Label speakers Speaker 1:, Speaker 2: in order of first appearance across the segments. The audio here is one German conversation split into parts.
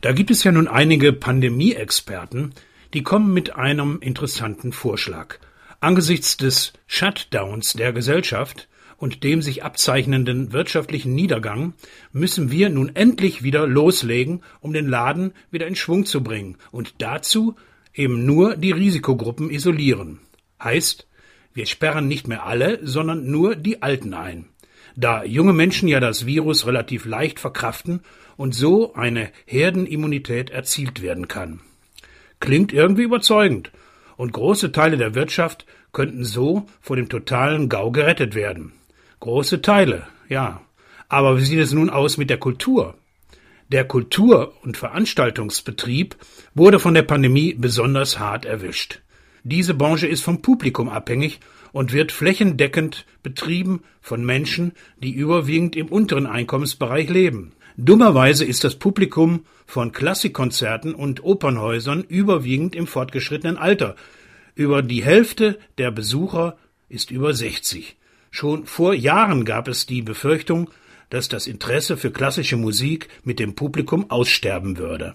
Speaker 1: Da gibt es ja nun einige Pandemie-Experten, die kommen mit einem interessanten Vorschlag. Angesichts des Shutdowns der Gesellschaft und dem sich abzeichnenden wirtschaftlichen Niedergang müssen wir nun endlich wieder loslegen, um den Laden wieder in Schwung zu bringen und dazu eben nur die Risikogruppen isolieren. Heißt, wir sperren nicht mehr alle, sondern nur die Alten ein. Da junge Menschen ja das Virus relativ leicht verkraften und so eine Herdenimmunität erzielt werden kann. Klingt irgendwie überzeugend und große Teile der Wirtschaft könnten so vor dem totalen GAU gerettet werden. Große Teile, ja. Aber wie sieht es nun aus mit der Kultur? Der Kultur- und Veranstaltungsbetrieb wurde von der Pandemie besonders hart erwischt. Diese Branche ist vom Publikum abhängig und wird flächendeckend betrieben von Menschen, die überwiegend im unteren Einkommensbereich leben. Dummerweise ist das Publikum von Klassikkonzerten und Opernhäusern überwiegend im fortgeschrittenen Alter. Über die Hälfte der Besucher ist über 60. Schon vor Jahren gab es die Befürchtung, dass das Interesse für klassische Musik mit dem Publikum aussterben würde.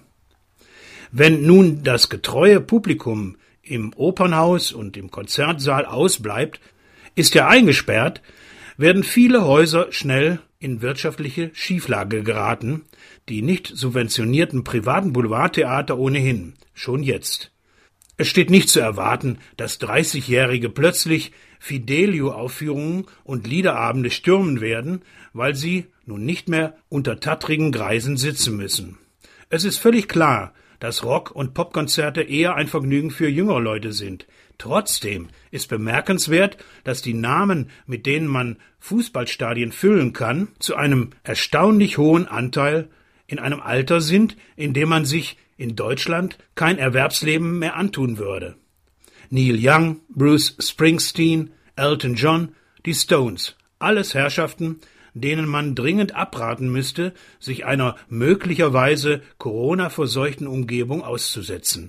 Speaker 1: Wenn nun das getreue Publikum im Opernhaus und im Konzertsaal ausbleibt, ist er eingesperrt, werden viele Häuser schnell in wirtschaftliche Schieflage geraten, die nicht subventionierten privaten Boulevardtheater ohnehin, schon jetzt. Es steht nicht zu erwarten, dass 30-Jährige plötzlich Fidelio-Aufführungen und Liederabende stürmen werden, weil sie nun nicht mehr unter tattrigen Greisen sitzen müssen. Es ist völlig klar, dass Rock- und Popkonzerte eher ein Vergnügen für jüngere Leute sind. Trotzdem ist bemerkenswert, dass die Namen, mit denen man Fußballstadien füllen kann, zu einem erstaunlich hohen Anteil in einem Alter sind, in dem man sich in Deutschland kein Erwerbsleben mehr antun würde. Neil Young, Bruce Springsteen, Elton John, die Stones, alles Herrschaften, denen man dringend abraten müsste, sich einer möglicherweise Corona-verseuchten Umgebung auszusetzen.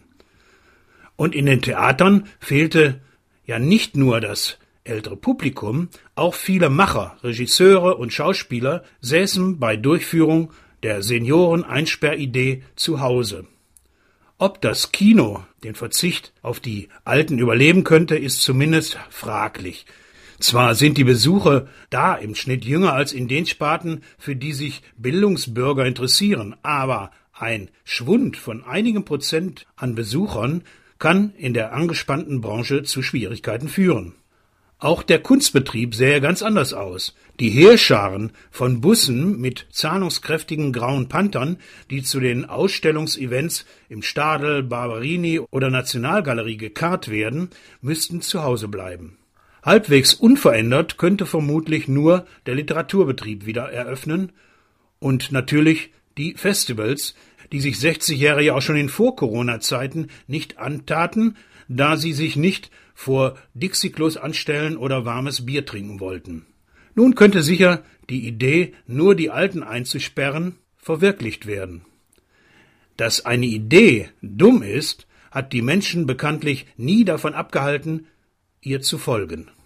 Speaker 1: Und in den Theatern fehlte ja nicht nur das ältere Publikum, auch viele Macher, Regisseure und Schauspieler säßen bei Durchführung der Senioren-Einsperridee zu Hause. Ob das Kino den Verzicht auf die Alten überleben könnte, ist zumindest fraglich. Zwar sind die Besucher da im Schnitt jünger als in den Sparten, für die sich Bildungsbürger interessieren, aber ein Schwund von einigen Prozent an Besuchern kann in der angespannten Branche zu Schwierigkeiten führen. Auch der Kunstbetrieb sähe ganz anders aus. Die Heerscharen von Bussen mit zahlungskräftigen grauen Panthern, die zu den Ausstellungsevents im Stadel, Barberini oder Nationalgalerie gekarrt werden, müssten zu Hause bleiben. Halbwegs unverändert könnte vermutlich nur der Literaturbetrieb wieder eröffnen und natürlich die Festivals, die sich 60-Jährige auch schon in Vor-Corona-Zeiten nicht antaten, da sie sich nicht vor Dixie-Klos anstellen oder warmes Bier trinken wollten. Nun könnte sicher die Idee, nur die Alten einzusperren, verwirklicht werden. Dass eine Idee dumm ist, hat die Menschen bekanntlich nie davon abgehalten, ihr zu folgen.